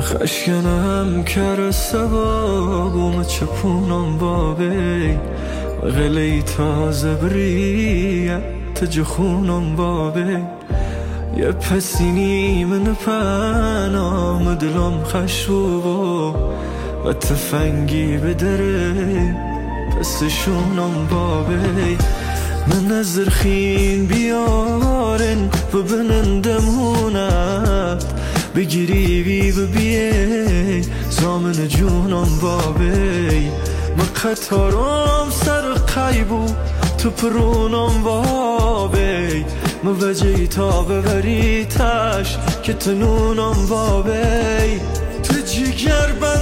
خشکنم کر سباگم چپونم بابی غلی تازه بریه تجخونم بابی یه پسینی من پنام دلم خشو و تفنگی بدره پسشونم بابی من از رخین بیارن و بنندم هونت بگیری بی ببیه زامن جونم بابی من قطارم سر قیبو تو پرونم بابی من وجهی تا ببری تش که تنونم بابی تو جگر